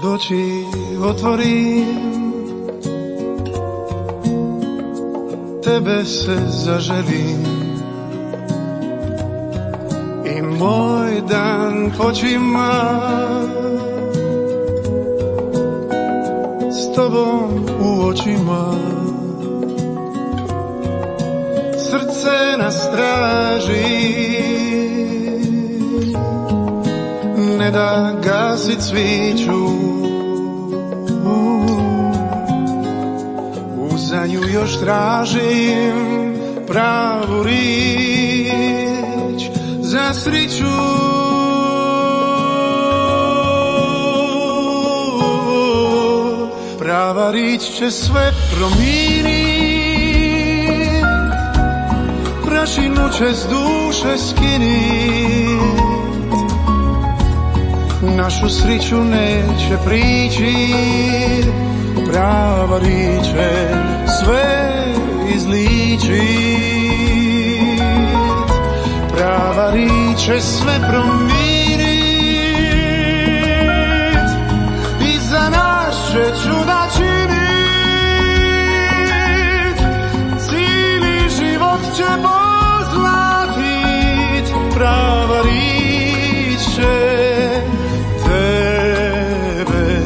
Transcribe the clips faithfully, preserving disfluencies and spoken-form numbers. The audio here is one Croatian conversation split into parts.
Kad oči otvorim, tebe se zaželim i moj dan počima s tobom u očima. Srce nas traži, ne da gasit sviću, za nju još tražim pravu riječ za sriću. Prava riječ će sve promijenit, prašinu će s duše skinit, našu sriću neće prići. Prava riječ će sve izličit, prava riječ će sve promijenit i za nas će čuda činit, cijeli život će pozlatit. Prava riječ će tebe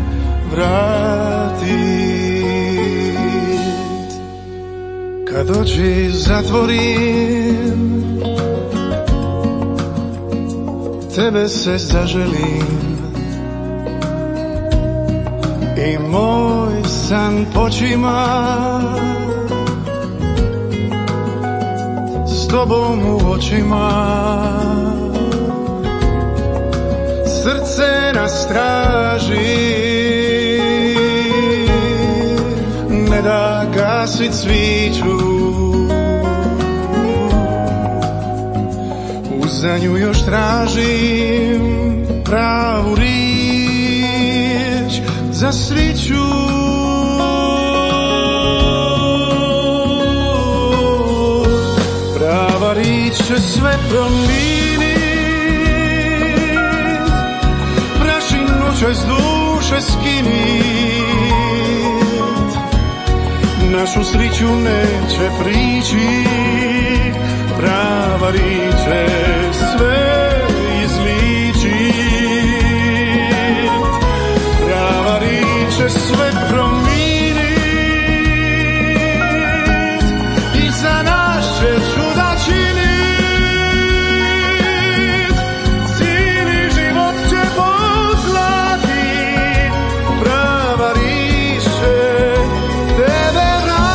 vratit. Kad oči zatvorim, tebe se zaželim i moj san počima s tobom u očima. Srce nas traži, ne da gasit sviću, za nju još tražim pravu riječ za sriću. Prava riječ će sve promijenit, prašinu će s duše skinit, našu sriću neće prići. Prava riječ će sve izličit, prava riječ će sve promijenit i za nas će čuda činit, cijeli život će pozlatit. Prava riječ će tebe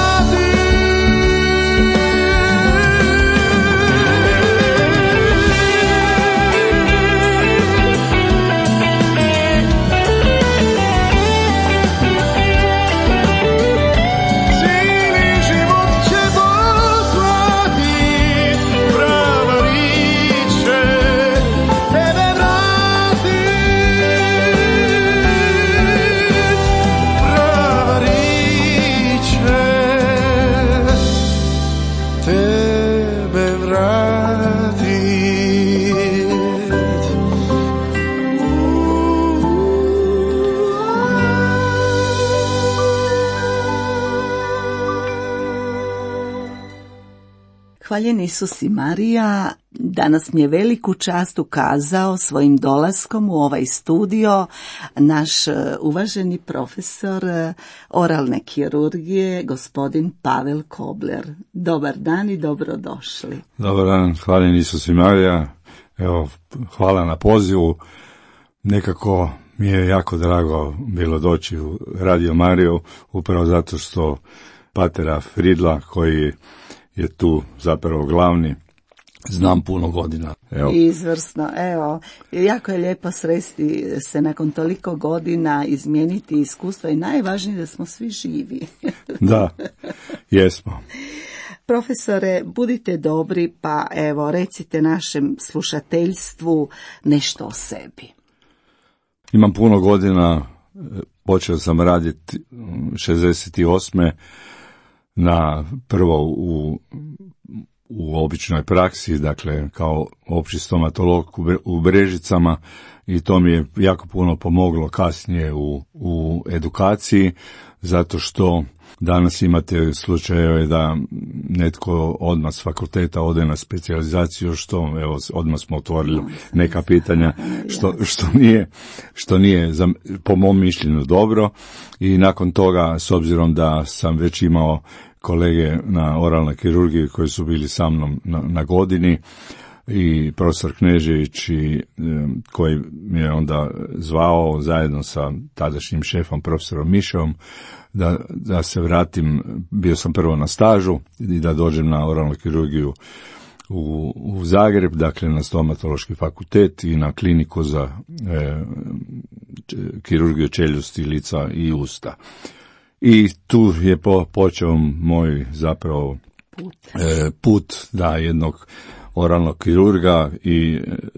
Hvaljen Isus i Marija, danas mi je veliku čast ukazao svojim dolaskom u ovaj studio naš uvaženi profesor oralne kirurgije, gospodin Pavel Kobler. Dobar dan i dobrodošli. Dobar dan, hvaljen Isus i Marija. Evo, hvala na pozivu. Nekako mi je jako drago bilo doći u Radio Mariju, upravo zato što patera Fridla, koji je tu zapravo glavni, znam puno godina. Evo. Izvrsno, evo, jako je lijepo sresti se nakon toliko godina, izmijeniti iskustvo i najvažnije da smo svi živi. Da, jesmo. Profesore, budite dobri, pa evo, recite našem slušateljstvu nešto o sebi. Imam puno godina, počeo sam raditi šezdeset osme na prvo u u običnoj praksi, dakle kao opći stomatolog u Brežicama, i to mi je jako puno pomoglo kasnije u, u edukaciji, zato što danas imate slučajeve da netko odmah s fakulteta ode na specijalizaciju, što evo odmah smo otvorili neka pitanja, što, što nije, što nije za, po mom mišljenju dobro, i nakon toga, s obzirom da sam već imao kolege na oralnoj kirurgiji koji su bili sa mnom na, na godini, i profesor Knežević i, koji mi je onda zvao zajedno sa tadašnjim šefom profesorom Mišom da, da se vratim, bio sam prvo na stažu i da dođem na oralnu kirurgiju u, u Zagreb, dakle na stomatološki fakultet i na kliniku za e, kirurgiju čeljusti, lica i usta. I tu je po, počeo moj zapravo put, e, put da jednog oralnog kirurga i,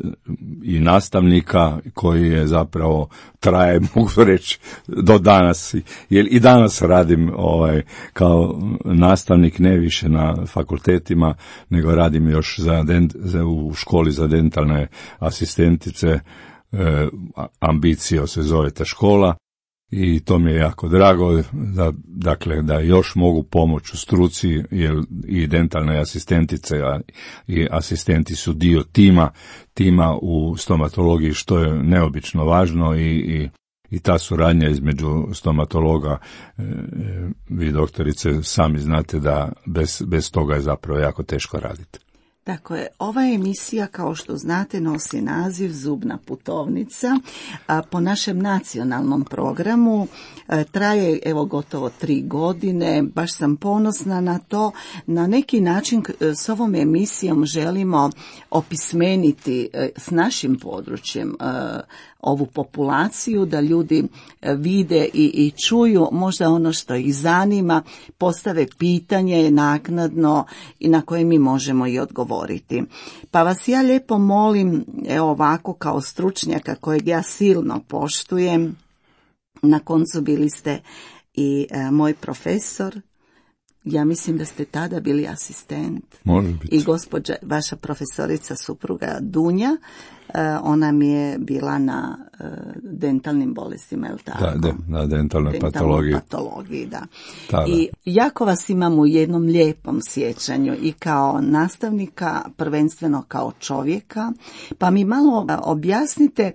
i nastavnika koji je zapravo traje, mogu reći, do danas. Jer i danas radim ovaj, kao nastavnik, ne više na fakultetima, nego radim još za dent, za, u školi za dentalne asistentice, e, Ambicio se zove ta škola. I to mi je jako drago, da, dakle, da još mogu pomoći u struci, jer i dentalne asistentice a, i asistenti su dio tima, tima u stomatologiji, što je neobično važno, i, i, i ta suradnja između stomatologa, e, vi doktorice sami znate da bez, bez toga je zapravo jako teško raditi. Dakle, ova emisija, kao što znate, nosi naziv Zubna putovnica. A po našem nacionalnom programu a, traje evo gotovo tri godine. Baš sam ponosna na to. Na neki način s ovom emisijom želimo opismeniti a, s našim područjem a, ovu populaciju, da ljudi vide i, i čuju možda ono što ih zanima, postave pitanje naknadno i na koje mi možemo i odgovoriti. Pa vas ja lijepo molim, evo ovako kao stručnjaka kojeg ja silno poštujem, na koncu bili ste i e, moj profesor, ja mislim da ste tada bili asistent. Može biti. I gospođa, vaša profesorica supruga Dunja, ona mi je bila na dentalnim bolestima, je li tako? Da, de, na dentalnoj patologiji. patologiji da. Tada. I jako vas imam u jednom lijepom sjećanju i kao nastavnika, prvenstveno kao čovjeka, pa mi malo objasnite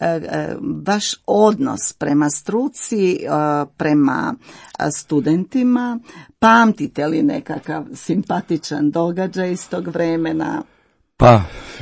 vaš odnos prema struci, prema studentima, pamtite li nekakav simpatičan događaj iz tog vremena? Pa,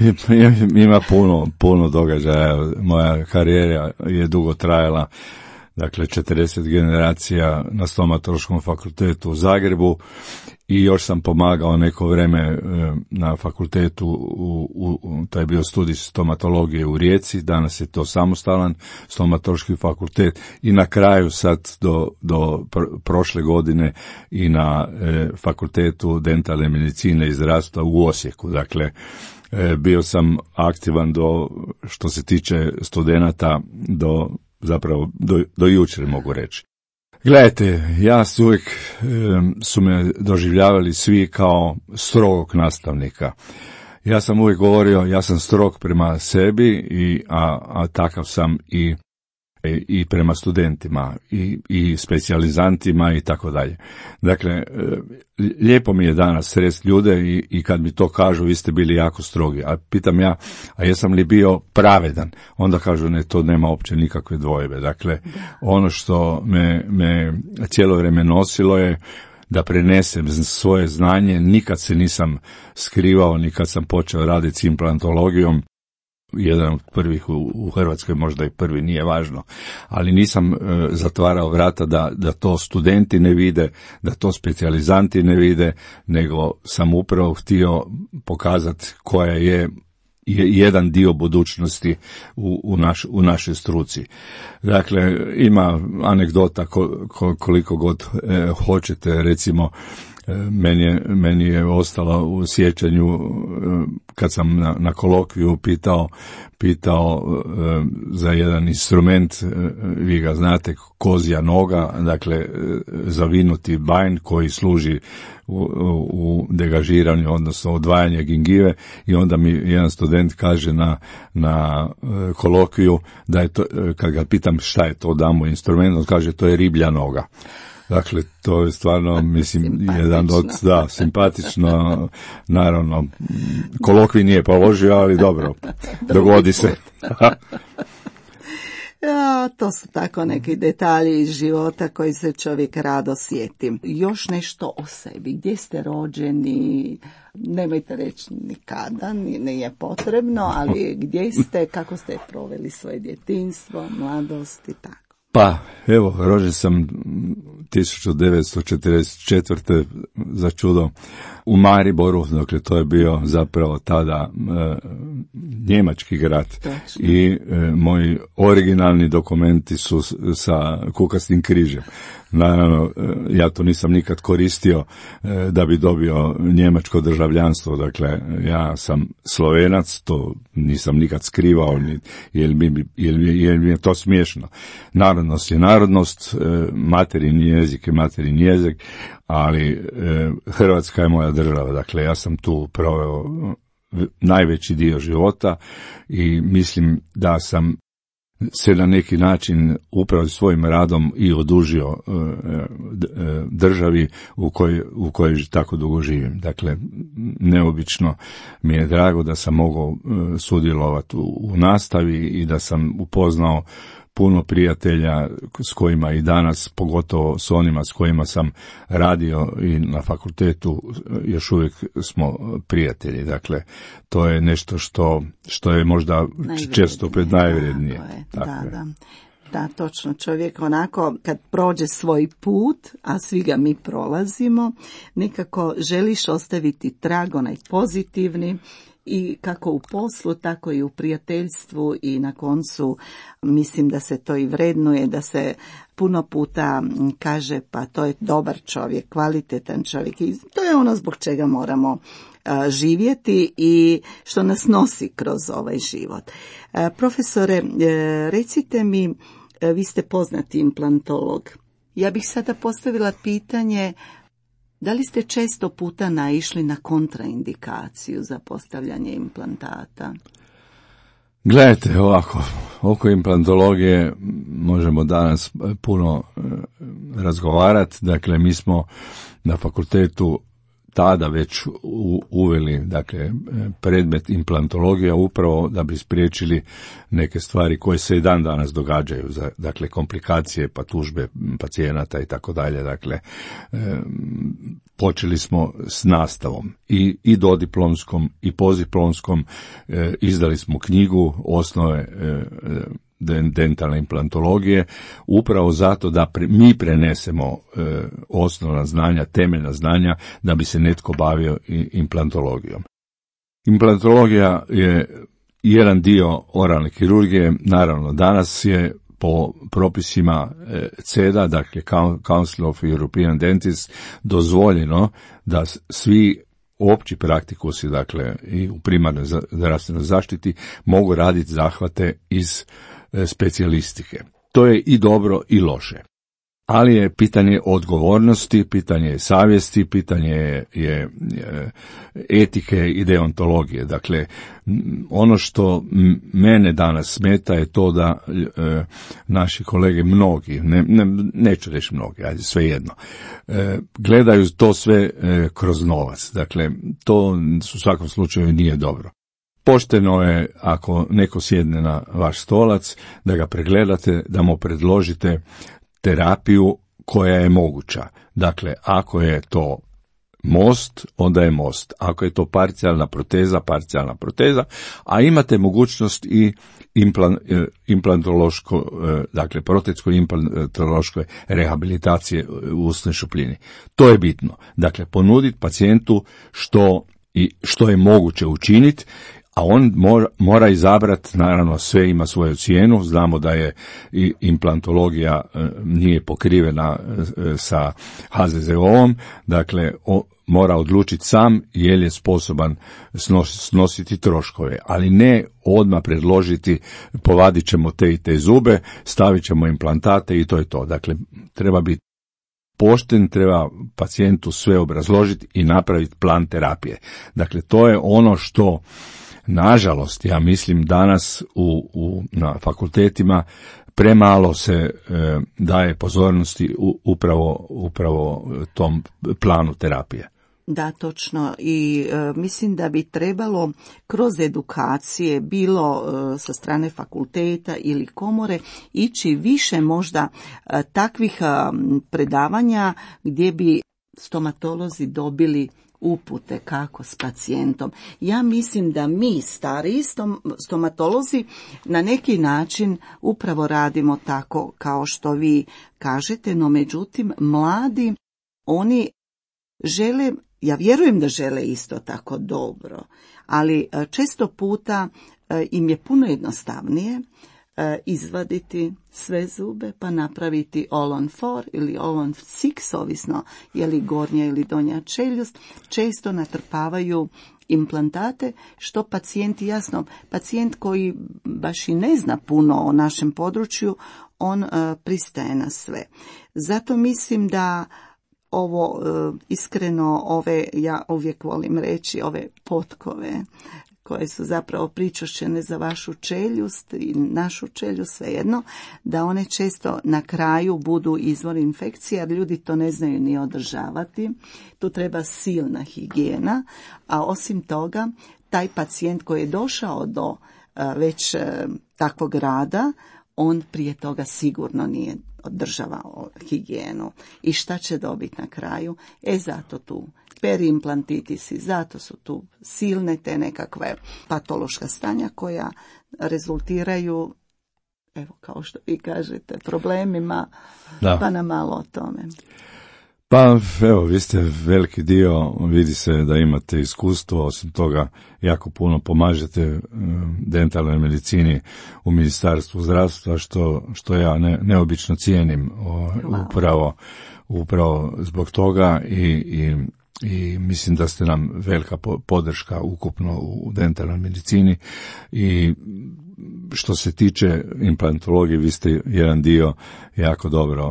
ima puno, puno događaja. Moja karijera je dugo trajala, dakle četrdeset generacija na stomatološkom fakultetu u Zagrebu, i još sam pomagao neko vrijeme na fakultetu, u, u, to je bio studij stomatologije u Rijeci, danas je to samostalan stomatološki fakultet, i na kraju sad do, do pr- prošle godine i na e, fakultetu dentalne medicine i zdravstva u Osijeku. Dakle, e, bio sam aktivan do, što se tiče studenata, do zapravo do, do jučer mogu reći. Gledajte, ja su uvijek e, su me doživljavali svi kao strogog nastavnika. Ja sam uvijek govorio, ja sam strog prema sebi, i, a, a takav sam i, i, i prema studentima, i, i specijalizantima i tako dalje. Dakle, e, lijepo mi je danas sresti ljude i, i kad mi to kažu, vi ste bili jako strogi. A pitam ja, a jesam li bio pravedan? Onda kažu, ne, to nema uopće nikakve dvojbe. Dakle, ono što me, me cijelo vrijeme nosilo je da prenesem svoje znanje. Nikad se nisam skrivao, ni kad sam počeo raditi s implantologijom, jedan od prvih u, u Hrvatskoj, možda i prvi, nije važno, ali nisam e, zatvarao vrata da, da to studenti ne vide, da to specijalizanti ne vide, nego sam upravo htio pokazati koja je jedan dio budućnosti u, u, naš, u našoj struci. Dakle, ima anegdota ko, ko, koliko god e, hoćete, recimo, Meni je, meni je ostalo u sjećanju kad sam na, na kolokviju pitao, pitao za jedan instrument, vi ga znate, kozja noga, dakle zavinuti bajn koji služi u, u degažiranju, odnosno odvajanje gingive, i onda mi jedan student kaže na, na kolokviju da je to, kad ga pitam šta je to, damo instrument, on kaže to je riblja noga. Dakle, to je stvarno, mislim, jedan od, da, simpatično, naravno, kolokvij nije položio, ali dobro, dogodi se. Ja, to su tako neki detalji iz života koji se čovjek rado sjeti. Još nešto o sebi, gdje ste rođeni, nemojte reći nikada, nije potrebno, ali gdje ste, kako ste proveli svoje djetinjstvo, mladost i tako. Pa, evo, rođen sam tisuću devetsto četrdeset četvrte za čudo u Mariboru, dakle to je bio zapravo tada e, njemački grad. Točno. I e, moji originalni dokumenti su sa kukastim križem. Naravno, ja to nisam nikad koristio e, da bi dobio njemačko državljanstvo, dakle ja sam Slovenac, to nisam nikad skrivao, jer mi, jer, jer mi je to smiješno. Narodnost je narodnost, e, materin jezik je materin jezik, ali e, Hrvatska je moja država, dakle ja sam tu proveo najveći dio života i mislim da sam se na neki način upravo svojim radom i odužio državi u kojoj, u kojoj tako dugo živim. Dakle, neobično mi je drago da sam mogao sudjelovati u, u nastavi i da sam upoznao puno prijatelja s kojima i danas, pogotovo s onima s kojima sam radio i na fakultetu, još uvijek smo prijatelji. Dakle, to je nešto što, što je možda često pred najvrednije. Da, da, da. Da, točno. Čovjek onako kad prođe svoj put, a svi ga mi prolazimo, nekako želiš ostaviti trag, onaj pozitivni, i kako u poslu, tako i u prijateljstvu, i na koncu mislim da se to i vrednuje, da se puno puta kaže pa to je dobar čovjek, kvalitetan čovjek, i to je ono zbog čega moramo a, živjeti i što nas nosi kroz ovaj život. A, profesore, e, recite mi, e, vi ste poznati implantolog. Ja bih sada postavila pitanje, da li ste često puta naišli na kontraindikaciju za postavljanje implantata? Gledajte, ovako, oko implantologije možemo danas puno razgovarati. Dakle, mi smo na fakultetu tada već uveli, dakle, predmet implantologija upravo da bi spriječili neke stvari koje se i dan danas događaju, dakle komplikacije, pa tužbe pacijenata i tako dalje. Dakle, počeli smo s nastavom i, i dodiplomskom i postdiplomskom, izdali smo knjigu Osnove dentalne implantologije, upravo zato da pre, mi prenesemo e, osnovna znanja, temeljna znanja, da bi se netko bavio implantologijom. Implantologija je jedan dio oralne kirurgije, naravno danas je po propisima C E D A, dakle Council of European Dentists, dozvoljeno da svi opći praktikusi, dakle i u primarnoj zdravstvenoj zaštiti, mogu raditi zahvate iz specijalistike. To je i dobro i loše. Ali je pitanje odgovornosti, pitanje je savjesti, pitanje je, je, je etike i deontologije. Dakle, ono što mene danas smeta je to da e, naši kolege, mnogi, ne, ne, neću reći mnogi, ajde svejedno, e, gledaju to sve e, kroz novac. Dakle, to u svakom slučaju nije dobro. Pošteno je, ako neko sjedne na vaš stolac, da ga pregledate, da mu predložite terapiju koja je moguća. Dakle, ako je to most, onda je most. Ako je to parcijalna proteza, parcijalna proteza, a imate mogućnost i implant, implantološko, dakle, protetsko-implantološke rehabilitacije u usnoj šupljini. To je bitno. Dakle, ponuditi pacijentu što, i što je moguće učiniti, a on mora, mora izabrati, naravno sve ima svoju cijenu, znamo da je i implantologija nije pokrivena sa H Z Z O-om, dakle o, mora odlučiti sam je li je sposoban snos, snositi troškove, ali ne odmah predložiti povadit ćemo te i te zube, stavit ćemo implantate i to je to. Dakle, treba biti pošten, treba pacijentu sve obrazložiti i napraviti plan terapije. Dakle, to je ono što, nažalost, ja mislim danas u, u, na fakultetima premalo se e, daje pozornosti u, upravo, upravo tom planu terapije. Da, točno. I e, mislim da bi trebalo kroz edukacije, bilo e, sa strane fakulteta ili komore, ići više možda e, takvih e, predavanja gdje bi stomatolozi dobili upute kako s pacijentom. Ja mislim da mi, stariji stomatolozi, na neki način upravo radimo tako kao što vi kažete, no međutim, mladi, oni žele, ja vjerujem da žele isto tako dobro, ali često puta im je puno jednostavnije izvaditi sve zube pa napraviti all on four ili all on six, ovisno je li gornja ili donja čeljust. Često natrpavaju implantate, što pacijenti, jasno, pacijent koji baš i ne zna puno o našem području, on uh, pristaje na sve. Zato mislim da ovo uh, iskreno, ove, ja uvijek volim reći, ove potkove koje su zapravo pričošćene za vašu čeljust i našu čeljust, svejedno, da one često na kraju budu izvor infekcije, jer ljudi to ne znaju ni održavati. Tu treba silna higijena, a osim toga, taj pacijent koji je došao do uh, već uh, takvog rada, on prije toga sigurno nije održavao higijenu. I šta će dobiti na kraju? E, zato tu periimplantitisi, zato su tu silne te nekakve patološka stanja koja rezultiraju, evo kao što vi kažete, problemima, da. Pa nam malo o tome. Pa evo, vi ste veliki dio, vidi se da imate iskustvo, osim toga jako puno pomažete dentalnoj medicini u Ministarstvu zdravstva, što, što ja ne, neobično cijenim o, upravo, upravo zbog toga i, i i mislim da ste nam velika podrška ukupno u dentalnoj medicini. I što se tiče implantologije, vi ste jedan dio jako dobro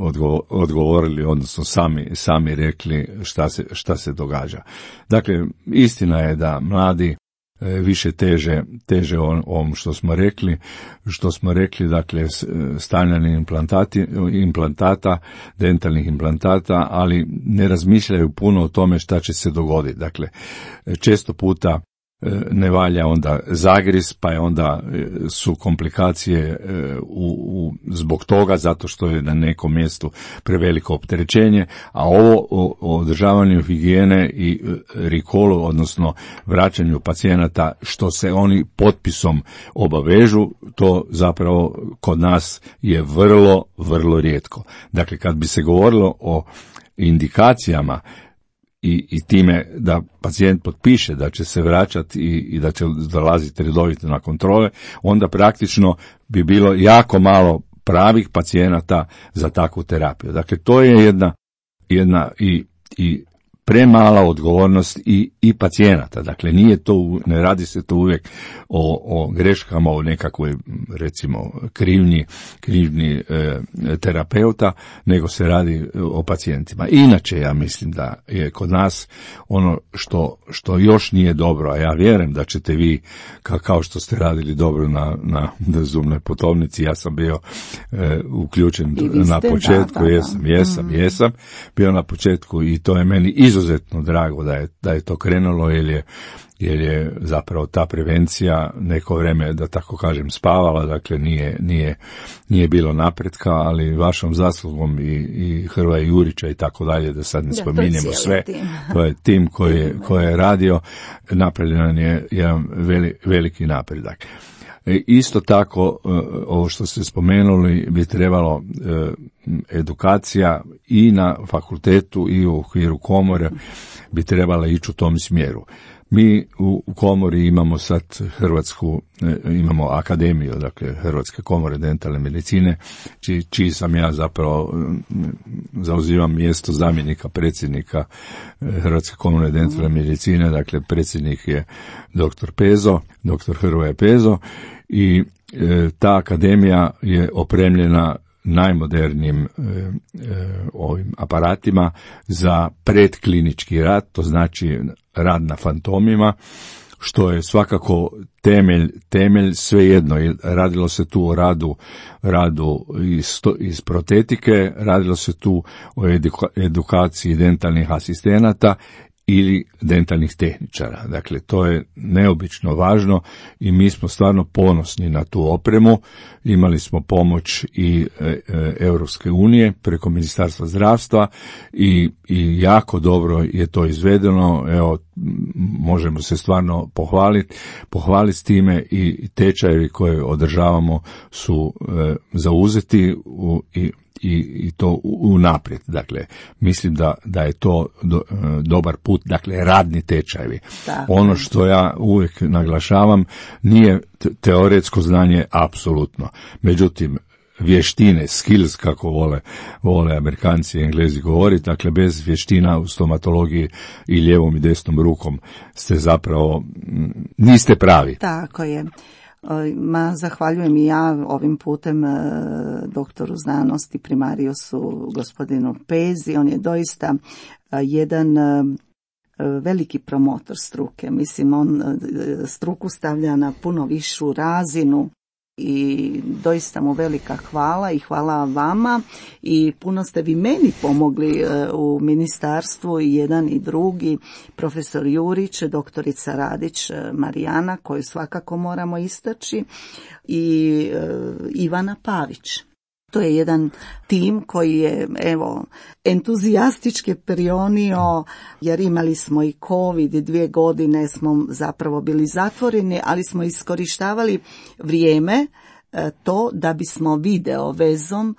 odgovorili, odnosno sami, sami rekli šta se, šta se događa. Dakle, istina je da mladi više teže, teže ovom što smo rekli, što smo rekli, dakle, stavljanje implantati, implantata, dentalnih implantata, ali ne razmišljaju puno o tome šta će se dogoditi. Dakle, često puta ne valja onda zagriz, pa je onda su komplikacije u, u, zbog toga, zato što je na nekom mjestu preveliko opterećenje, a ovo o, o održavanju higijene i recallu, odnosno vraćanju pacijenata, što se oni potpisom obavežu, to zapravo kod nas je vrlo, vrlo rijetko. Dakle, kad bi se govorilo o indikacijama I, i time da pacijent potpiše da će se vraćati i, i da će dolaziti redovito na kontrole, onda praktično bi bilo jako malo pravih pacijenata za takvu terapiju. Dakle, to je jedna, jedna i, i premala odgovornost i, i pacijenata. Dakle, nije to, ne radi se to uvijek o, o greškama, o nekakvoj, recimo, krivnji, krivnji e, terapeuta, nego se radi o pacijentima. Inače, ja mislim da je kod nas ono što, što još nije dobro, a ja vjerujem da ćete vi, ka, kao što ste radili dobro na, na, na zubnoj putovnici, ja sam bio e, uključen na početku, da, da, da. jesam, jesam, mm. jesam, bio na početku i to je meni izuzetno drago da je, da je to krenulo, jer je, jer je zapravo ta prevencija neko vrijeme, da tako kažem, spavala, dakle nije, nije, nije bilo napretka, ali vašom zaslugom i, i Hrvoja Jurića i tako dalje, da sad ne da, spominjemo sve, tim. To je tim koji je, koji je radio, napravljen je jedan veli, veliki napredak. Isto tako, ovo što ste spomenuli, bi trebalo edukacija i na fakultetu i u okviru komore bi trebala ići u tom smjeru. Mi u, u komori imamo sad Hrvatsku, imamo akademiju, dakle Hrvatske komore dentalne medicine, čiji, čiji sam ja zapravo zauzivam mjesto zamjenika predsjednika Hrvatske komore dentalne medicine, dakle predsjednik je doktor Pezo, doktor Hrvoje Pezo, i e, ta akademija je opremljena najmodernijim e, e, ovim aparatima za predklinički rad, to znači rad na fantomima, što je svakako temelj, temelj svejedno. Radilo se tu o radu, radu iz, iz protetike, radilo se tu o eduka, edukaciji dentalnih asistenata ili dentalnih tehničara. Dakle, to je neobično važno i mi smo stvarno ponosni na tu opremu. Imali smo pomoć i e, e, Europske unije preko Ministarstva zdravstva i, i jako dobro je to izvedeno. Evo, možemo se stvarno pohvaliti, pohvaliti s time, i tečajevi koje održavamo su e, zauzeti u, i I, i to unaprijed. Dakle, mislim da, da je to do, dobar put, dakle, radni tečajevi. Da. Ono što ja uvijek naglašavam, nije teoretsko znanje apsolutno. Međutim, vještine, skills, kako vole, vole Amerikanci i Englezi govoriti, dakle, bez vještina u stomatologiji i lijevom i desnom rukom ste zapravo, niste pravi. Tako je. Ma, zahvaljujem i ja ovim putem e, doktoru znanosti primariusu gospodinu Pezi. On je doista e, jedan e, veliki promotor struke. Mislim, on e, struku stavlja na puno višu razinu i doista mu velika hvala i hvala vama, i puno ste vi meni pomogli e, u ministarstvu, i jedan i drugi, profesor Jurić, doktorica Radić Marijana, koju svakako moramo istaći, i e, Ivana Pavić. To je jedan tim koji je, evo, entuzijastički prionio, jer imali smo i COVID, dvije godine smo zapravo bili zatvoreni, ali smo iskorištavali vrijeme to da bismo video vezom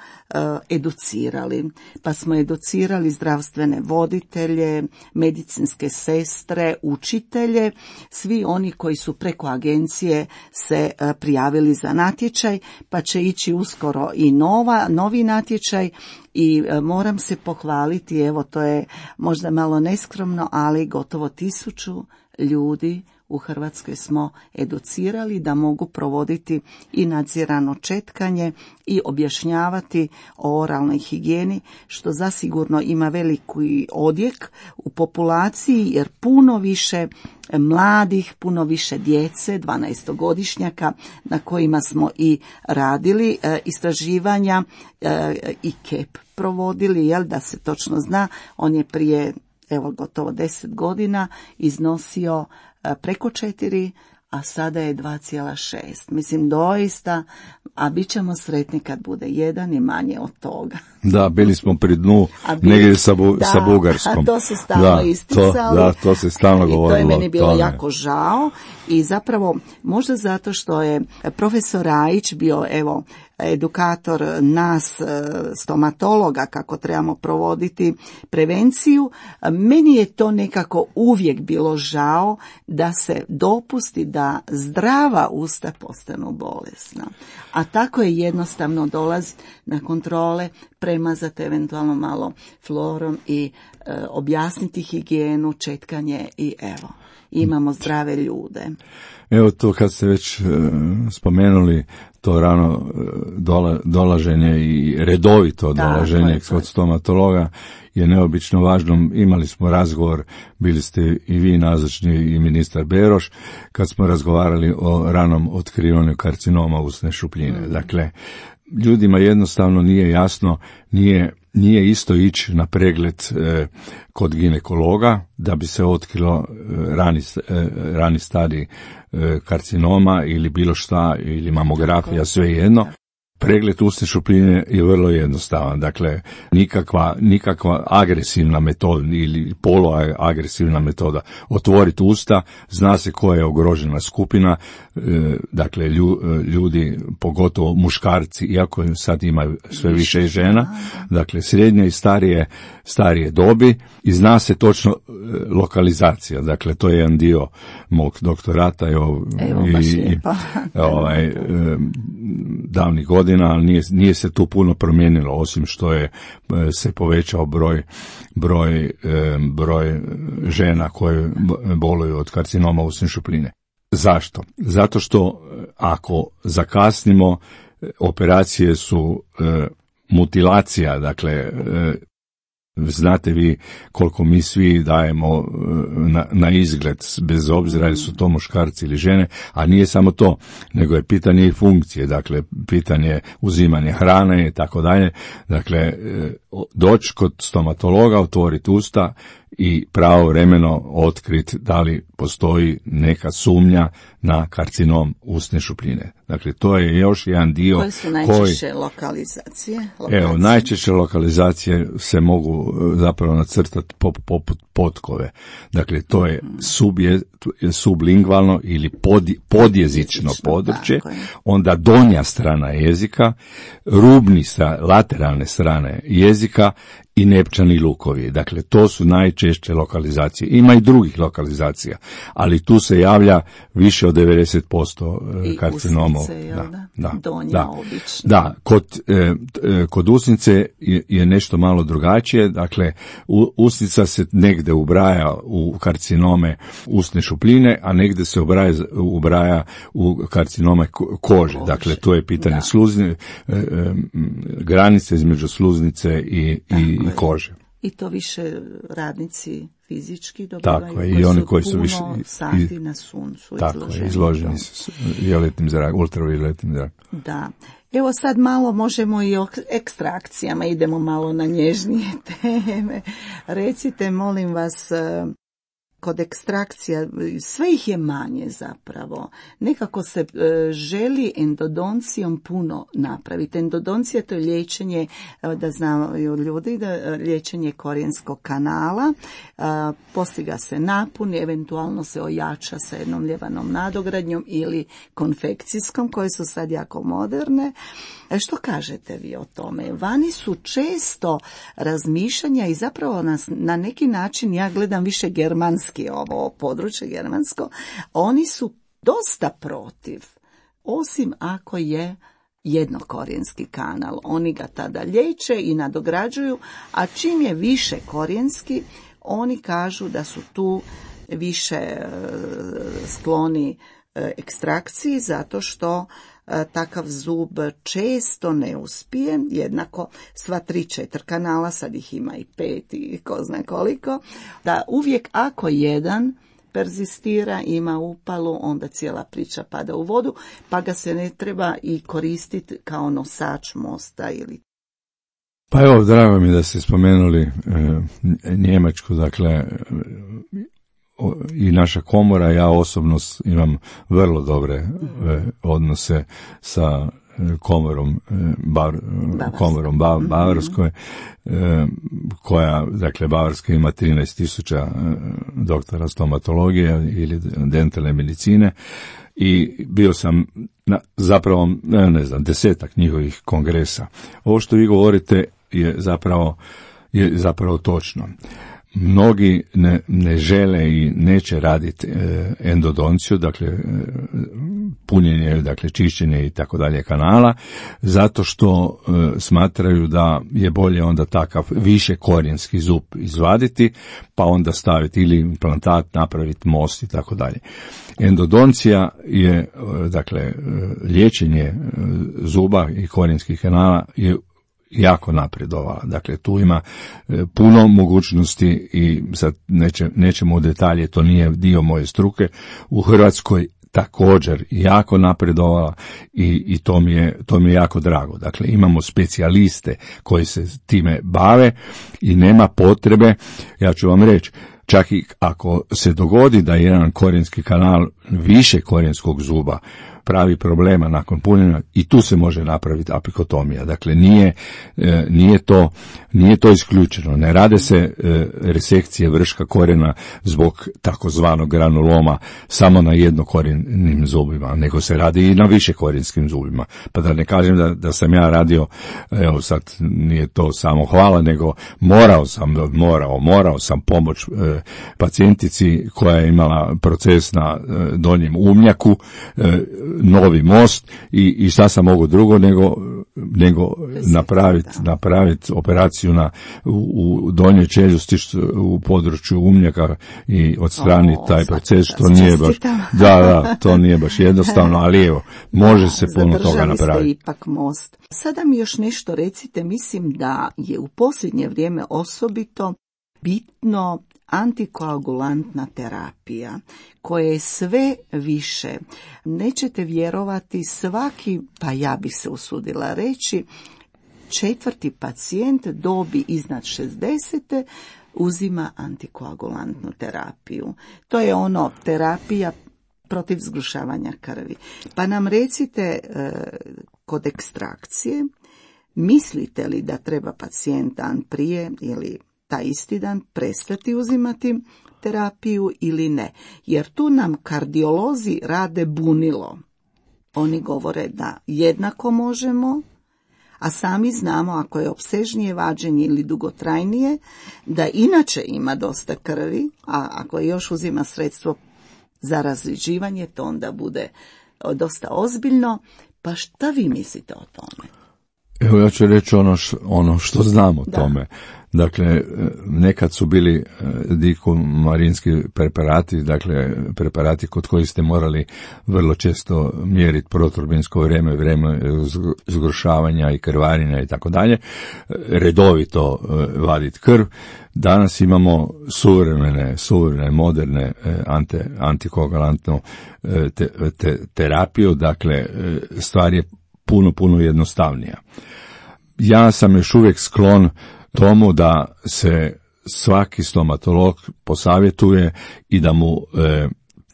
educirali. Pa smo educirali zdravstvene voditelje, medicinske sestre, učitelje, svi oni koji su preko agencije se prijavili za natječaj, pa će ići uskoro i nova, novi natječaj. I moram se pohvaliti, evo, to je možda malo neskromno, ali gotovo tisuću ljudi u Hrvatskoj smo educirali da mogu provoditi i nadzirano četkanje i objašnjavati o oralnoj higijeni, što zasigurno ima veliki odjek u populaciji, jer puno više mladih, puno više djece, dvanaestogodišnjaka, na kojima smo i radili e, istraživanja e, i K E P provodili, jel, da se točno zna. On je prije, evo, gotovo deset godina iznosio preko četiri, a sada je dva zarez šest. Mislim, doista, a bit ćemo sretni kad bude jedan i manje od toga. Da, bili smo pri dnu bili, negdje sa, bu, da, sa Bugarskom. A to se stalno isticalo. Da, to se stalno govorilo. I to je meni bilo tome. jako žao, i zapravo možda zato što je profesor Rajić bio, evo, edukator nas stomatologa kako trebamo provoditi prevenciju. Meni je to nekako uvijek bilo žao da se dopusti da zdrava usta postanu bolesna. A tako je jednostavno dolaziti na kontrole, premazati eventualno malo florom i e, objasniti higijenu, četkanje, i evo, imamo zdrave ljude. Evo, to kad ste već e, spomenuli to rano dola, dolaženje i redovito da, dolaženje kod stomatologa je neobično važno. Imali smo razgovor, bili ste i vi nazočni i ministar Beroš, kad smo razgovarali o ranom otkrivanju karcinoma usne šupljine. Mm. Dakle, ljudima jednostavno nije jasno, nije Nije isto ići na pregled e, kod ginekologa da bi se otkrilo e, rani, e, rani stadij e, karcinoma ili bilo šta, ili mamografija, svejedno. Pregled usne šupljine je vrlo jednostavan, dakle nikakva, nikakva agresivna metoda ili poluagresivna metoda. Otvoriti usta, zna se koja je ugrožena skupina, dakle ljudi, pogotovo muškarci, iako sad ima sve više žena, dakle srednje i starije, starije dobi i zna se točno lokalizacija, dakle to je jedan dio mog doktorata Evo, i, i ovaj, davnih godina, ali nije, nije se tu puno promijenilo, osim što je se povećao broj, broj, broj žena koje boluju od karcinoma usne šupljine. Zašto? Zato što ako zakasnimo, operacije su e, mutilacija, dakle e, znate vi koliko mi svi dajemo na, na izgled, bez obzira ili su to muškarci ili žene, a nije samo to, nego je pitanje i funkcije, dakle pitanje uzimanja hrane i tako dalje. Dakle, doći kod stomatologa, otvoriti usta i pravovremeno otkriti da li postoji neka sumnja na karcinom usne šupljine. Dakle, to je još jedan dio. Koje su najčešće koji, lokalizacije? Lokacije? Evo, najčešće lokalizacije se mogu zapravo nacrtati poput potkove. Dakle, to je subje, sublingvalno ili pod, podjezično područje, onda donja strana jezika, rubni strane, lateralne strane jezika i nepčani lukovi. Dakle, to su najčešće lokalizacije. Ima i drugih lokalizacija, ali tu se javlja više od devedeset posto karcinoma. Da, da, donja da, obično. Da, kod, e, kod usnice je, je nešto malo drugačije. Dakle, u, usnica se negde ubraja u karcinome usne šupljine, a negde se ubraja, ubraja u karcinome kože. kože. Dakle, to je pitanje sluzne, e, e, granice između sluznice i, i kože. I to više radnici fizički dobivaju, tako je, i oni koji su više sati na suncu tako izloženi, izloženi su violetnim zrakom, ultravioletnim zrakom. Da. Evo sad malo možemo i o ekstrakcijama, idemo malo na nježnije teme. Recite, molim vas, kod ekstrakcija, sve ih je manje zapravo. Nekako se e, želi endodoncijom puno napraviti. Endodoncija to je liječenje, da znaju ljudi, da liječenje korijenskog kanala. E, postiga se napuni, eventualno se ojača sa jednom ljevanom nadogradnjom ili konfekcijskom, koje su sad jako moderne. E, što kažete vi o tome? Vani su često razmišljanja i zapravo nas, na neki način, ja gledam više germanski, ovo područje germansko, oni su dosta protiv, osim ako je jednokorijenski kanal. Oni ga tada liječe i nadograđuju, a čim je više korijenski, oni kažu da su tu više e, skloni e, ekstrakciji, zato što takav zub često ne uspije, jednako sva tri, četiri kanala, sad ih ima i pet i ko zna koliko, da uvijek ako jedan perzistira, ima upalu, onda cijela priča pada u vodu, pa ga se ne treba i koristiti kao nosač mosta ili. Pa evo, drago mi da ste spomenuli e, Njemačku, dakle, e, i naša komora, ja osobno imam vrlo dobre e, odnose sa komorom, e, bar, komorom ba, Bavarskoj, e, koja, dakle, Bavarska ima trinaest tisuća e, doktora stomatologije ili dentalne medicine i bio sam na, zapravo, ne, ne znam, desetak njihovih kongresa. Ovo što vi govorite je zapravo, je zapravo točno. Mnogi ne, ne žele i neće raditi e, endodonciju, dakle e, punjenje, dakle čišćenje i tako dalje kanala, zato što e, smatraju da je bolje onda takav više korijenski zub izvaditi, pa onda staviti ili implantat, napraviti most i tako dalje. Endodoncija je, e, dakle, e, liječenje e, zuba i korijenskih kanala je jako napredovala. Dakle, tu ima e, puno mogućnosti i sad neće, nećemo u detalje, to nije dio moje struke. U Hrvatskoj također jako napredovala i, i to, mi je, to mi je jako drago. Dakle, imamo specijaliste koji se time bave i nema potrebe, ja ću vam reći, čak i ako se dogodi da jedan korijenski kanal više korijenskog zuba pravi problema nakon punjenja, i tu se može napraviti apikotomija. Dakle, nije, nije, to, nije to isključeno. Ne rade se resekcije vrška korijena zbog takozvanog granuloma samo na jednokorijennim zubima, nego se radi i na više korijenskim zubima. Pa da ne kažem da, da sam ja radio, evo sad nije to samo hvala, nego morao sam, morao, morao sam pomoć e, pacijentici koja je imala proces na e, donjem umnjaku, e, novi most i, i šta sam mogu drugo nego, nego napraviti napraviti operaciju na, u, u donjoj čeljusti u području umnjaka i odstraniti o, taj proces, što nije baš, da, da, to nije baš jednostavno, ali evo, može se puno toga napraviti. Zadržali ste ipak most. Sada mi još nešto recite, mislim da je u posljednje vrijeme osobito bitno antikoagulantna terapija, koja je sve više. Nećete vjerovati, svaki, pa ja bih se usudila reći, četvrti pacijent dobi iznad šezdesete uzima antikoagulantnu terapiju. To je ono terapija protiv zgrušavanja krvi. Pa nam recite, kod ekstrakcije, mislite li da treba pacijent dan prije ili taj isti dan prestati uzimati terapiju ili ne? Jer tu nam kardiolozi rade bunilo. Oni govore da jednako možemo, a sami znamo ako je opsežnije vađenje ili dugotrajnije, da inače ima dosta krvi, a ako još uzima sredstvo za razređivanje, to onda bude dosta ozbiljno. Pa šta vi mislite o tome? Evo, ja ću reći ono, š, ono što znam o da. tome. Dakle, nekad su bili dikumarinski preparati, dakle, preparati kod kojih ste morali vrlo često mjeriti proturbinsko vrijeme, vrijeme zgrušavanja i krvarenja i tako dalje, redovito vaditi krv. Danas imamo suvremene, suvremene, moderne ante, antikoagulantnu te, te, terapiju, dakle, stvar je puno, puno jednostavnija. Ja sam još uvijek sklon tomu da se svaki stomatolog posavjetuje i da mu e,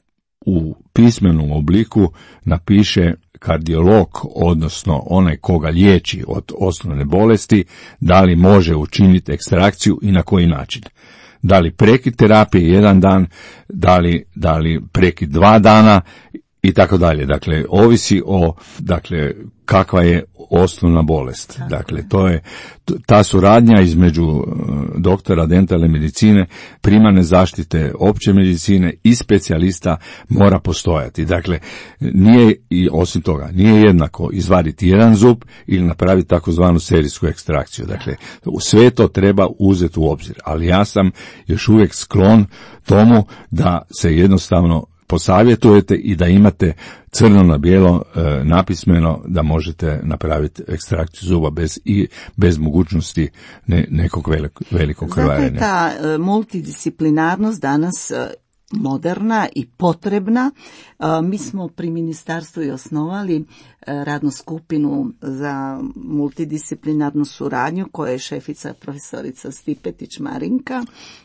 u pismenom obliku napiše kardiolog, odnosno onaj koga liječi od osnovne bolesti, da li može učiniti ekstrakciju i na koji način. Da li prekid terapije jedan dan, da li, da li prekid dva dana i tako dalje. Dakle, ovisi o, dakle, kakva je osnovna bolest. Tako. Dakle, to je ta suradnja između doktora dentalne medicine, primarne zaštite, opće medicine i specijalista mora postojati. Dakle, nije, i osim toga, nije jednako izvaditi jedan zub ili napraviti takozvanu serijsku ekstrakciju. Dakle, sve to treba uzeti u obzir. Ali ja sam još uvijek sklon tomu da se jednostavno posavjetujete i da imate crno na bijelo e, napismeno da možete napraviti ekstrakciju zuba bez i bez mogućnosti ne, nekog velik, velikog krvarenja. Zato je ta e, multidisciplinarnost danas e, moderna i potrebna. E, mi smo pri ministarstvu i osnovali e, radnu skupinu za multidisciplinarnu suradnju koja je šefica profesorica Stipetić Marinka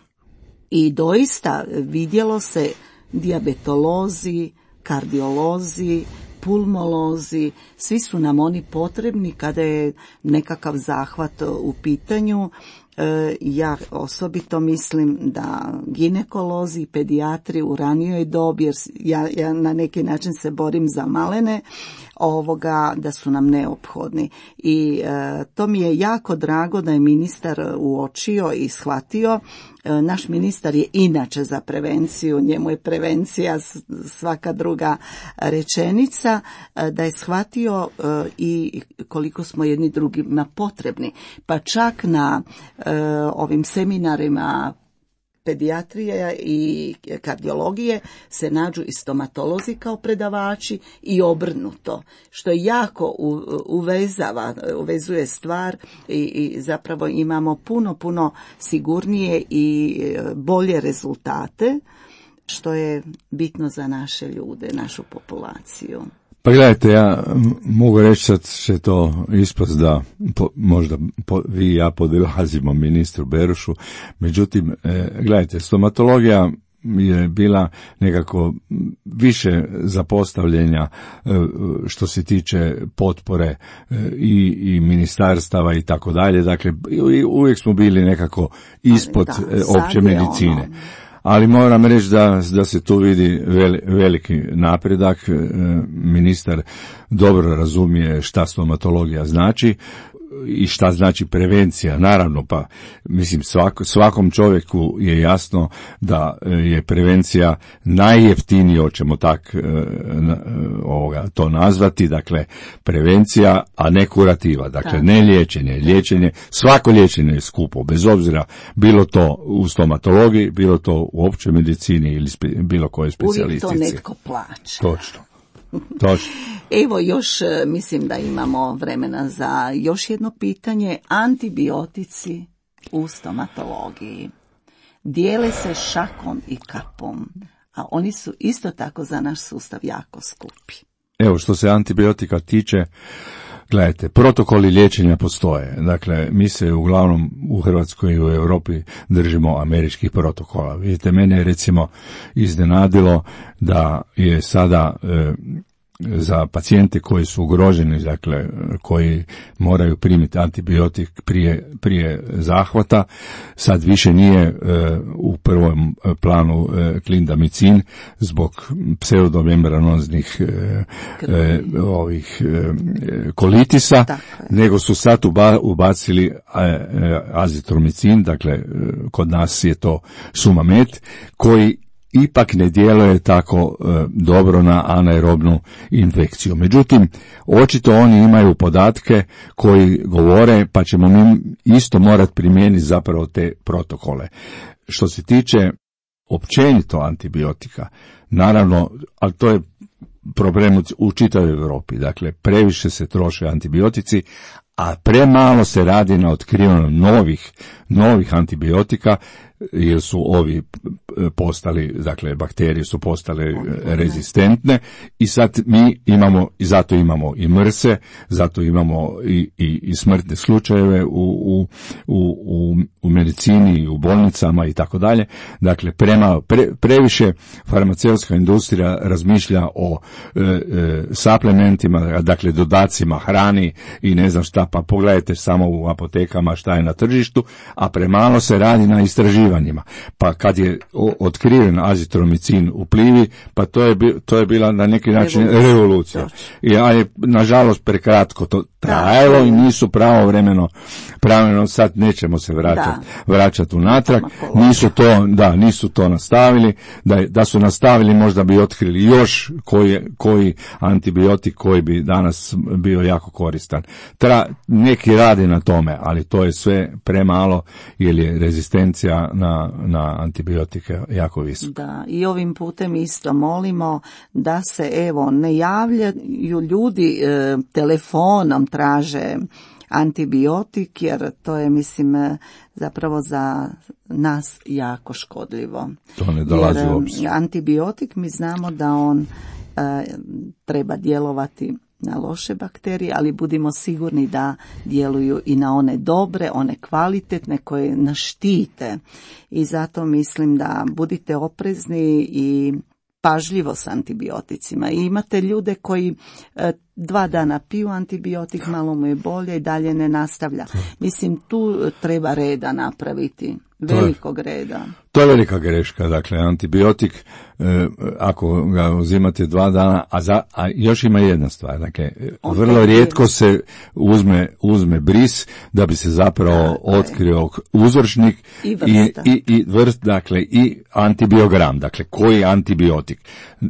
i doista vidjelo se dijabetolozi, kardiolozi, pulmolozi, svi su nam oni potrebni kada je nekakav zahvat u pitanju. E, ja osobito mislim da ginekolozi i pedijatri u ranijoj dobi, jer ja, ja na neki način se borim za malene, ovoga, da su nam neophodni. I e, to mi je jako drago da je ministar uočio i shvatio. E, naš ministar je inače za prevenciju, njemu je prevencija svaka druga rečenica, e, da je shvatio e, i koliko smo jedni drugima potrebni. Pa čak na e, ovim seminarima pedijatrije i kardiologije se nađu i stomatolozi kao predavači i obrnuto, što je jako uvezava, uvezuje stvar i, i zapravo imamo puno, puno sigurnije i bolje rezultate, što je bitno za naše ljude, našu populaciju. Pa gledajte, ja mogu reći, sad će to ispast da po, možda po, vi i ja podilazimo ministru Berušu, međutim, e, gledajte, stomatologija je bila nekako više zapostavljenja što se tiče potpore i, i ministarstava i tako dalje. Dakle, uvijek smo bili nekako ispod da, opće medicine. Ono. Ali moram reći da, da se tu vidi veliki napredak. Ministar dobro razumije šta stomatologija znači i šta znači prevencija. Naravno, pa mislim svako, svakom čovjeku je jasno da je prevencija najjeftinije, hoćemo tak e, ovoga, to nazvati, dakle prevencija, a ne kurativa, dakle ne liječenje. Liječenje, svako liječenje je skupo, bez obzira bilo to u stomatologiji, bilo to u općoj medicini ili spe, bilo koje specijalistici. Uvijek to netko plaća. Točno. Točno. Evo još mislim da imamo vremena za još jedno pitanje. Antibiotici u stomatologiji dijele se šakom i kapom, a oni su isto tako za naš sustav jako skupi. Evo, što se antibiotika tiče, gledajte, protokoli liječenja postoje. Dakle, mi se uglavnom u Hrvatskoj i u Europi držimo američkih protokola. Vidite, mene je recimo iznenadilo da je sada e, za pacijente koji su ugroženi, dakle, koji moraju primiti antibiotik prije, prije zahvata, sad više nije e, u prvom planu e, klindamicin zbog pseudomembranoznih e, e, ovih e, kolitisa, dakle, nego su sad uba, ubacili e, e, azitromicin, dakle, e, kod nas je to Sumamet, koji ipak ne djeluje tako e, dobro na anaerobnu infekciju. Međutim, očito oni imaju podatke koji govore, pa ćemo mi isto morati primijeniti zapravo te protokole. Što se tiče općenito antibiotika, naravno, ali to je problem u čitavoj Europi. Dakle, previše se troše antibiotici, a premalo se radi na otkrivanju novih, novih antibiotika, jer su ovi postali, dakle, bakterije su postale rezistentne i sad mi imamo, i zato imamo i mrse, zato imamo i, i, i smrtne slučajeve u, u, u, u medicini i u bolnicama i tako dalje. Dakle, prema, pre, previše farmaceutska industrija razmišlja o e, e, suplementima, dakle, dodacima hrani i ne znam šta, pa pogledajte samo u apotekama šta je na tržištu, a premalo se radi na istraživanjima. Pa kad je otkriven azitromicin u Plivi, pa to je, to je bila na neki način revolucija. revolucija. I ja je, nažalost, prekratko to trajalo i nisu pravovremeno, pravilno sad nećemo se vraćati, vraćati unatrag. Nisu to, da, nisu to nastavili. Da, da su nastavili, možda bi otkrili još koji, koji antibiotik koji bi danas bio jako koristan. Tra, neki radi na tome, ali to je sve premalo, jer je rezistencija na, na antibiotike jako visoka. Da, i ovim putem isto molimo da se, evo, ne javljaju ljudi e, telefonom, traže antibiotik, jer to je, mislim, zapravo za nas jako škodljivo. To ne dolazi jer, u obzir. Antibiotik, mi znamo da on e, treba djelovati na loše bakterije, ali budimo sigurni da djeluju i na one dobre, one kvalitetne koje nas štite. I zato mislim da budite oprezni i pažljivo s antibioticima. I imate ljude koji e, dva dana piju antibiotik, malo mu je bolje i dalje ne nastavlja. Mislim, tu treba reda napraviti, velikog reda. To je velika greška, dakle, antibiotik, e, ako ga uzimate dva dana, a, za, a još ima jedna stvar, dakle, on vrlo rijetko se uzme, uzme bris da bi se zapravo da, otkrio uzročnik i vrsta. I, i, i vrst, dakle, i antibiogram, dakle, koji je antibiotik.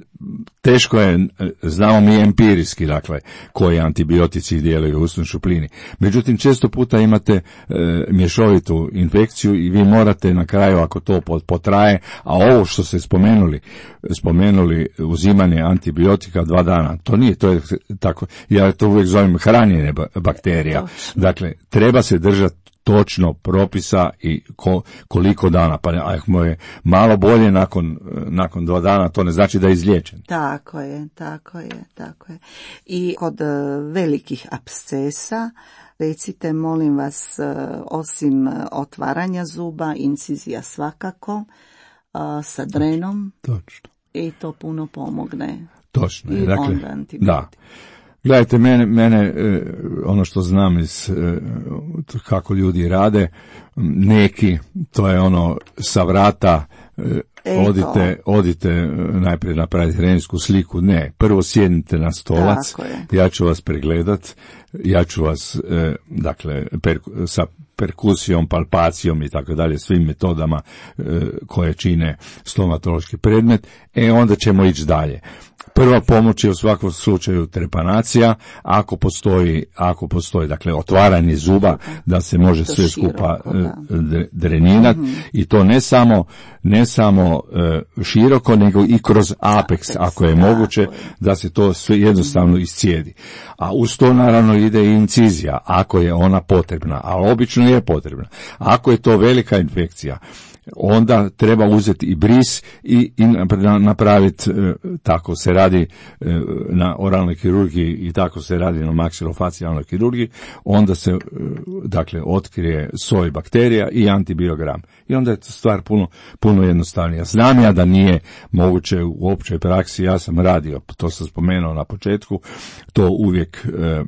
Teško je, znamo mi empirijski, dakle, koji antibiotici djeluju u usnoj šupljini. Međutim, često puta imate e, mješovitu infekciju i vi morate na kraju, ako to potraje, a ovo što ste spomenuli, spomenuli uzimanje antibiotika dva dana, to nije, to je tako, ja to uvijek zovem hranjenje bakterija. Dakle, treba se držati točno propisa i ko, koliko dana. Pa ako je malo bolje nakon, nakon dva dana, to ne znači da je izliječen. Tako je, tako je, tako je. I kod velikih apscesa, recite, molim vas, osim otvaranja zuba, incizija svakako, sa drenom. Točno. I to puno pomogne. Točno. I dakle, onda antibiotik. Da. Gledajte, mene, mene ono što znam iz kako ljudi rade, neki, to je ono sa vrata, Eto. odite, odite najprije napraviti renjsku sliku. Ne, prvo sjednite na stolac, ja ću vas pregledat, ja ću vas, dakle, per, sa perkusijom, palpacijom i tako dalje, svim metodama koje čine stomatološki predmet, e onda ćemo ići dalje. Prva pomoć je u svakom slučaju trepanacija, ako postoji, ako postoji, dakle, otvaranje zuba, da se može to sve skupa drenirati, mm-hmm. i to ne samo, ne samo uh, široko, nego i kroz apeks, apeks ako je da, moguće, je. Da se to sve jednostavno iscijedi. A uz to naravno ide i incizija, ako je ona potrebna, a obično je potrebna. Ako je to velika infekcija, onda treba uzeti i bris i, i napraviti, tako se radi na oralnoj kirurgiji i tako se radi na maksilofacijalnoj kirurgiji, onda se, dakle, otkrije soj bakterija i antibiogram. I onda je stvar puno, puno jednostavnija. Znam ja da nije moguće u općoj praksi, ja sam radio, to sam spomenuo na početku, to uvijek e,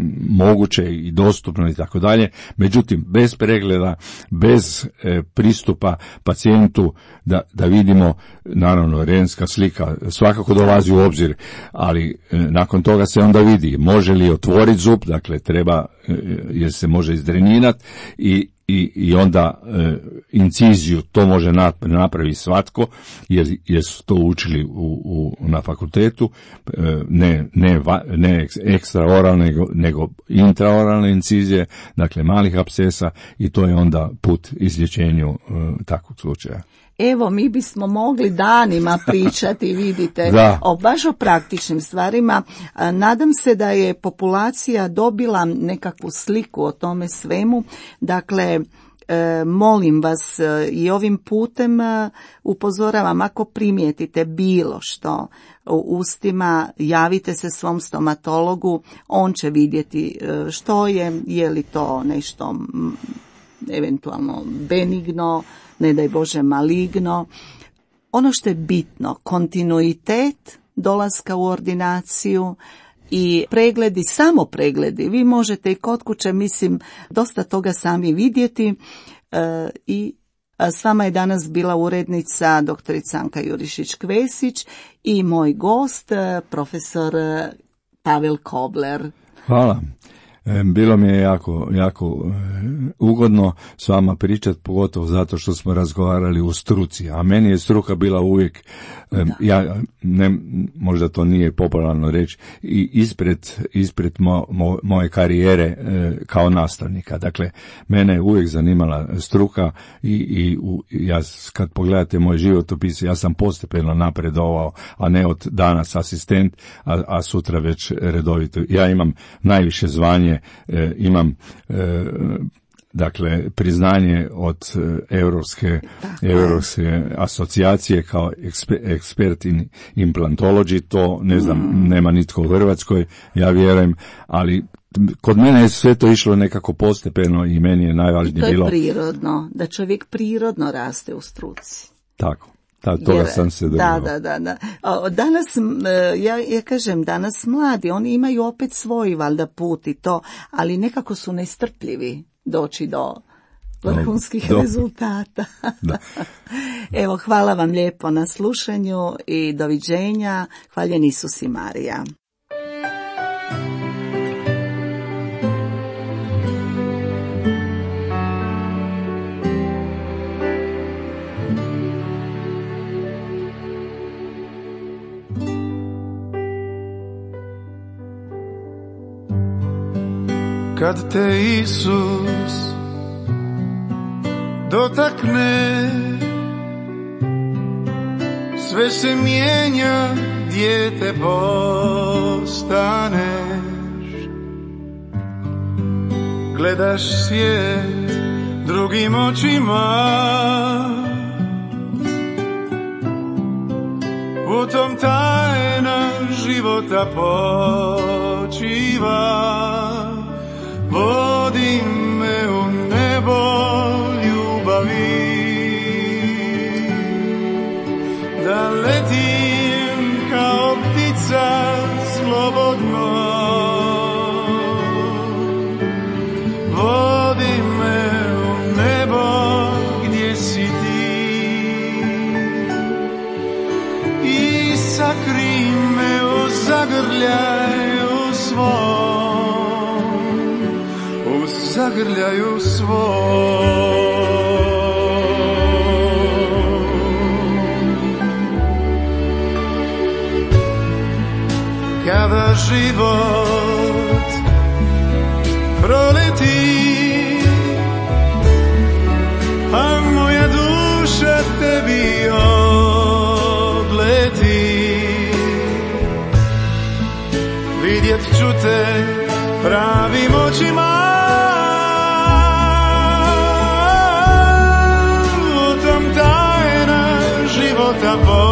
moguće i dostupno i tako dalje, međutim, bez pregleda, bez e, pristupa pacijentu da, da vidimo, naravno, renska slika svakako dolazi u obzir, ali e, nakon toga se onda vidi može li otvoriti zub, dakle treba, e, jer se može izdrenirati i I, i onda e, inciziju to može napraviti svatko, jer, jer su to učili u, u, na fakultetu, e, ne, ne, ne ekstraoralne, nego, nego intraoralne incizije, dakle malih apsesa, i to je onda put izlječenju e, takvog slučaja. Evo, mi bismo mogli danima pričati, vidite, da. o baš o praktičnim stvarima. Nadam se da je populacija dobila nekakvu sliku o tome svemu. Dakle, molim vas i ovim putem upozoravam, ako primijetite bilo što u ustima, javite se svom stomatologu, on će vidjeti što je, je li to nešto eventualno benigno, ne daj Bože maligno. Ono što je bitno, kontinuitet dolaska u ordinaciju i pregledi, samo pregledi. Vi možete i kod kuće, mislim, dosta toga sami vidjeti. E, i s vama je danas bila urednica doktorica Anka Jurišić-Kvesić i moj gost, profesor Pavel Kobler. Hvala. Bilo mi je jako, jako ugodno s vama pričati, pogotovo zato što smo razgovarali u struci, a meni je struka bila uvijek, da. ja ne, možda to nije popularno reći, i ispred, ispred mo, mo, moje karijere e, kao nastavnika. Dakle, mene je uvijek zanimala struka i, i u, ja, kad pogledate moj životopis, ja sam postepeno napredovao, a ne od danas asistent, a, a sutra već redovito. Ja imam najviše zvanje, E, imam e, dakle priznanje od e, Europske, Europske asocijacije kao eksper, ekspert in implantology, to ne znam, mm. nema nitko u Hrvatskoj, ja vjerujem, ali kod mene je sve to išlo nekako postepeno i meni je najvažnije bilo. I to je bilo prirodno, da čovjek prirodno raste u struci. Tako. Da, toga Jer, sam se da, da, da, da. Danas, ja, ja kažem, danas mladi, oni imaju opet svoj valjda put i to, ali nekako su nestrpljivi doći do vrhunskih do, rezultata. Da. Evo, hvala vam lijepo na slušanju i doviđenja. Hvaljen Isus i Marija. Kad te Isus dotakne, sve se mijenja, dijete postaneš. Gledaš svijet drugim očima. U tom tajna života počiva. Vodi me u nebo ljubavi, da letim kao ptica slobodno. Vodi me u nebo gdje si ti i sakri me u zagrljaju svom, u zagrljaju svom. Kada život proleti, a moja duša tebi odleti, vidjet ću te pravim očima. U tom tajna života